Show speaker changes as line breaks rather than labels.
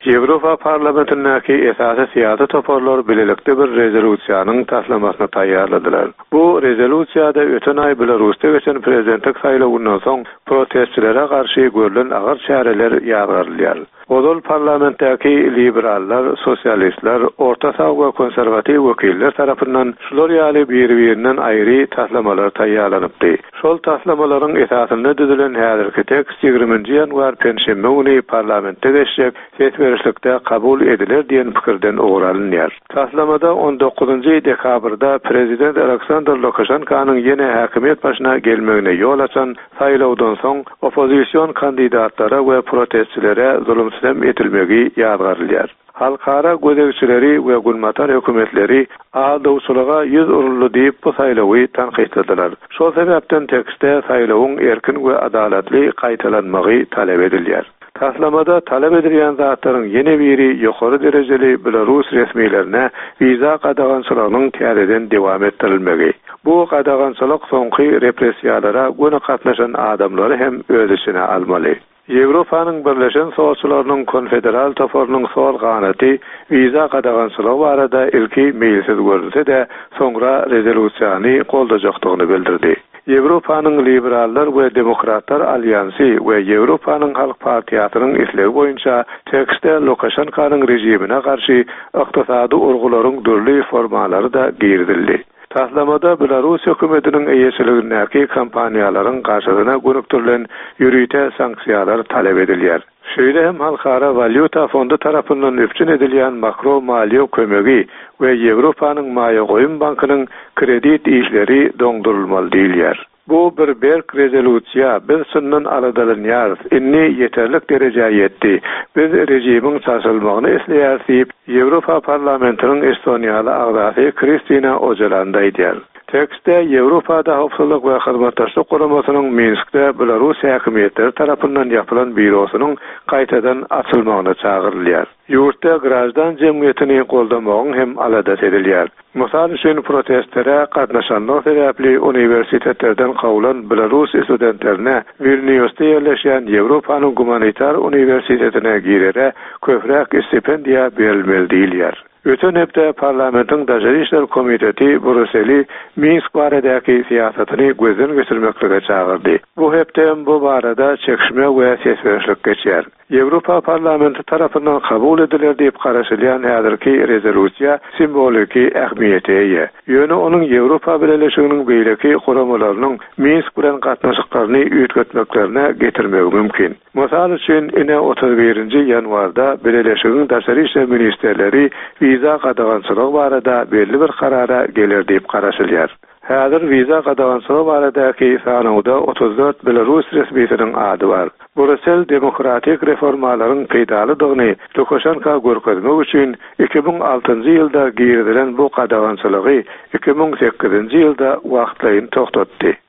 Avropa parlamentindäki esasy siyasat toparlar bilelikde bir rezolüsiýanyň taslamasyna taýýarladylar. Bu rezolüsiýada öten ay Belarusda geçen prezidentlik saýlawyndan soň protestçilere garşy görülen agyr çäreler ýazgyrylýar. Odol parlamentdäki liberallar, sosialistler, orta sag we konserwatyw wekiller tarapyndan şular ýaly bir-birinden aýry taslamalar taýýarlanypdy. Şol taslamalaryň esasyny düzülen häzirki tekst 20-nji ýanwar penşembe güni parlamentde geçjek setberişlikde kabul ediler diýen pikirden oğralynýar. Taslamada 19-njy dekabrda prezident Aleksandr Lukashenkanyň ýene häkimet başyna gelmegine ýol açan saýlawdan soň opozisiýon kandidatlary we protestçilere zulüm etilmegi ýazgyrylýar. Halkara gözegçileri we gulmatar hökümetleri adawçylyga ýüz uruldy diýip bu saýlawy tanqidlediler. Şol sebäpden tekstde saýlawyň erkin we adalatly gaýtalanmagy talep edilýär. Taslamada talep edilen zatlaryň ýene biri ýokary derejeli Belarus resmiýetlerine wiza gadagançylygynyň täzeden dowam etdirilmegi. Bu gadagançylyk soňky repressiýalara göni gatnaşan adamlary hem öz içine almaly. Ýewropanyň Birleşen Sowçylarynyň konfederal toparynyň sol ganaty wiza gadagançylygy barada ilki meýilsiz görünse-de soňra rezolüsiýany goldajakdygyny bildirdi. Ýewropanyň liberallar we demokratlar alýansy we Ýewropanyň Halk Partiýasynyň isleги boýunça tekstde Lukashenkanyň rejimine garşy ykdysady urgularyň dürli formalary da girdildi. Taslamada Belarus hökümetiniň eýeçiligindäki kampaniýalaryň garşysyna gönüktirilen ýürüýte sanksiýalar talep edilýär. Şeýle hem Halkara Valyuta Fondu tarapyndan öpçün edilýän makro maliýe kömegi we Ýewropanyň Maýa Goýum Bankynyň kredit işleri doňdurulmaly diýilýär. Bu bir berk rezolüsiýa biz sunnan aladalanyar inni yeterlik derejäge ýetdi. Biz rejimiň sarsylmagyny isleýär diýip Ýewropa parlamentiniň Estoniýaly agzasy Kristina Ojalan aýdýar. Tekstde Ýewropada howpsuzlyk we hyzmatdaşlyk guramasynyň Minskde Belarus häkimetleri tarapyndan ýapylan bürosynyň gaýtadan açylmagyna çagyrylýar. Ýurtda grajdan jemgyýetini goldamagyň hem aladat edilýär. Mysal üçin protestlere gatnaşanlar sebäpli uniwersitetlerden gawulan Belarus studentlerine Vilniusda ýerleşýän Ýewropanyň Humanitar Uniwersitetine girere köpräk stipendiýa berilmeli diýilýär. Öten hepde parlamentin Daşary işler komiteti Brüsseli Minsk baradaki siyasatyny gözden geçirmeklige çağırdı. Bu hepde bu barada çekişme we sesverişlik geçer. Ýewropa parlamenti tarapyndan kabul ediler diýip garaşylýan häzirki rezolüsiýa simboliki ähmiýete ýa. Ýöne onuň Ýewropa Birleşiginiň beýleki guramalarynyň Minsk bilen gatnaşyklaryny üýtgetmeklerine getirmegi mümkin. Mysal üçin ine 31-nji ýanwarda Birleşigiň Daşary işler ministerleri wiza gadagançylygy barada belli bir karara gelir diýip garaşylýar. Häzir wiza gadagançylygy baradaky sanawda 34 Belarus resmiýetiniň ady bar. Brüssel demokratik reformalaryň peýdalydygyny Lukashenka görkezmek üçin 2006-njy ýylda girdilen bu gadagançylygy 2008-nji ýylda wagtlaýyn toktatdy.